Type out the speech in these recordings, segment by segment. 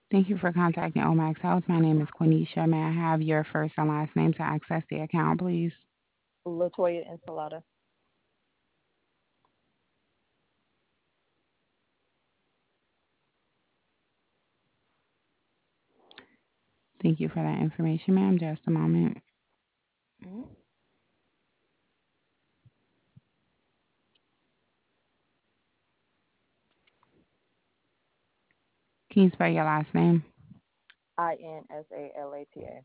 Thank you for contacting Omax Health. My name is Quenisha. May I have your first and last name to access the account, please? Latoya Ensalada. Thank you for that information, ma'am. Just a moment. Mhm. Can you spell your last name? Insalata.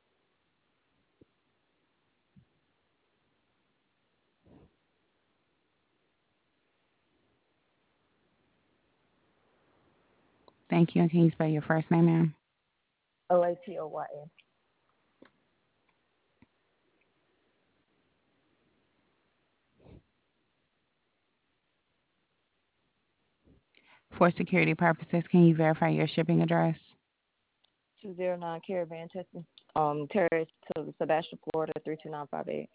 Thank you. And can you spell your first name, ma'am? Latoya. For security purposes, can you verify your shipping address? 209 Caravan Testing. Terrace to Sebastian, Florida 32958.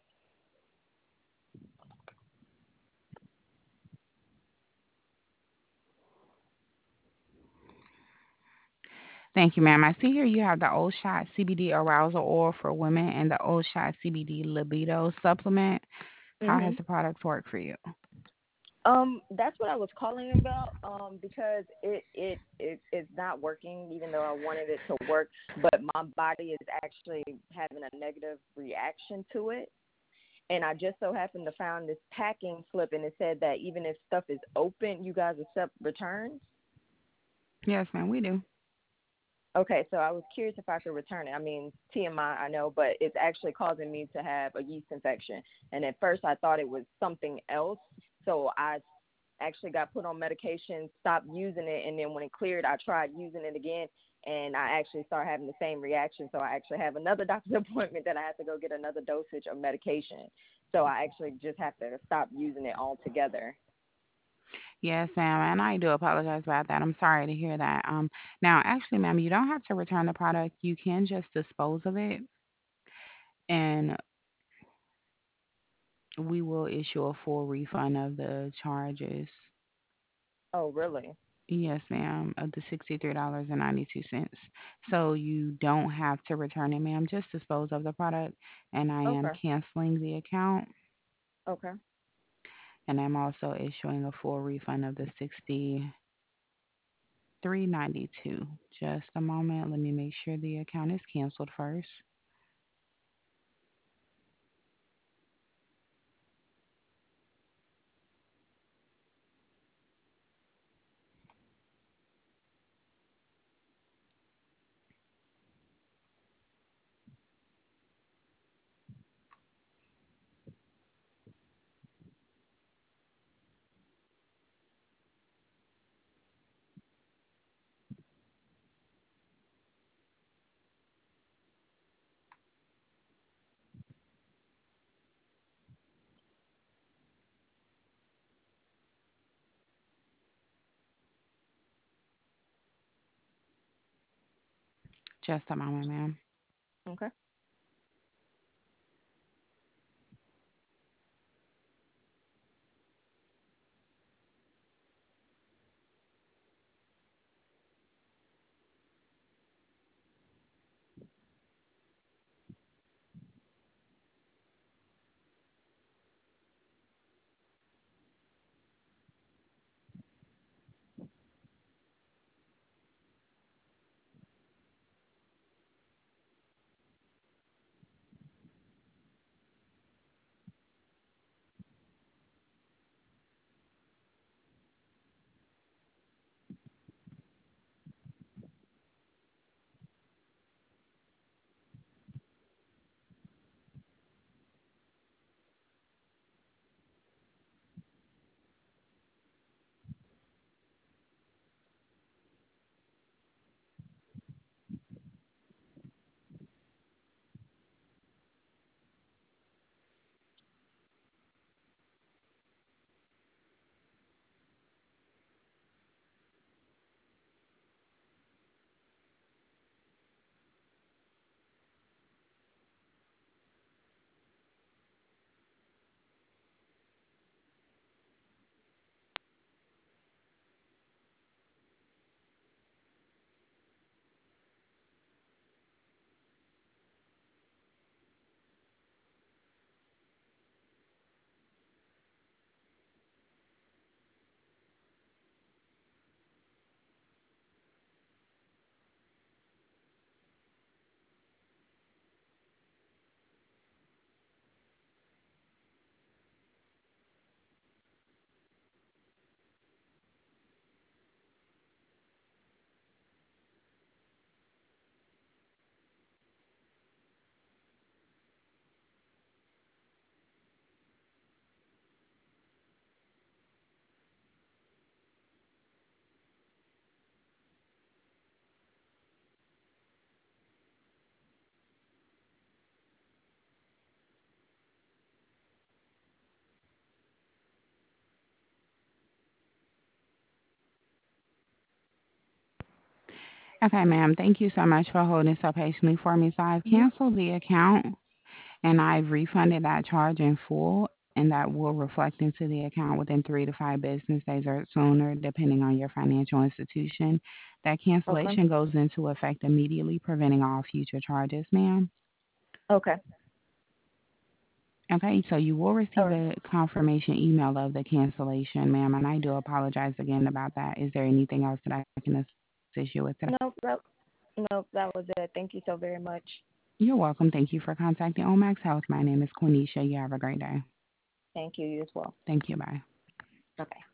Thank you, ma'am. I see here you have the Old Shot CBD Arousal Oil for women and the Old Shot CBD Libido Supplement. How has Mhm. the products worked for you? That's what I was calling about. Because it is not working, even though I wanted it to work. But my body is actually having a negative reaction to it. And I just so happened to find this packing slip, and it said that even if stuff is open, you guys accept returns. Yes, ma'am, we do. Okay, so I was curious if I could return it. I mean, TMI, I know, but it's actually causing me to have a yeast infection. And at first, I thought it was something else. So I actually got put on medication, stopped using it, and then when it cleared, I tried using it again, and I actually started having the same reaction. So I actually have another doctor's appointment that I have to go get another dosage of medication. So I actually just have to stop using it altogether. Yes, ma'am, and I do apologize about that. I'm sorry to hear that. Now, actually, ma'am, you don't have to return the product. You can just dispose of it, and we will issue a full refund of the charges. Oh, really? Yes, ma'am, of the $63.92. So you don't have to return it, ma'am. Just dispose of the product, and I am Okay. canceling the account, Okay. and I'm also issuing a full refund of the 63.92. Just a moment. Let me make sure the account is canceled first. Just a moment, ma'am. Okay. Okay, ma'am. Thank you so much for holding so patiently for me. So I've Hmm. canceled the account and I've refunded that charge in full, and that will reflect into the account within 3 to 5 business days or sooner, depending on your financial institution. That Okay. cancellation goes into effect immediately, preventing all future charges, ma'am. Okay. Okay, so you will All receive right. a confirmation email of the cancellation, ma'am, and I do apologize again about that. Is there anything else that I can assist you with today? No, that was it. Thank you so very much. You're welcome. Thank you for contacting Omax Health. My name is Quenisha. You have a great day. Thank you. You as well. Thank you. Bye. Okay.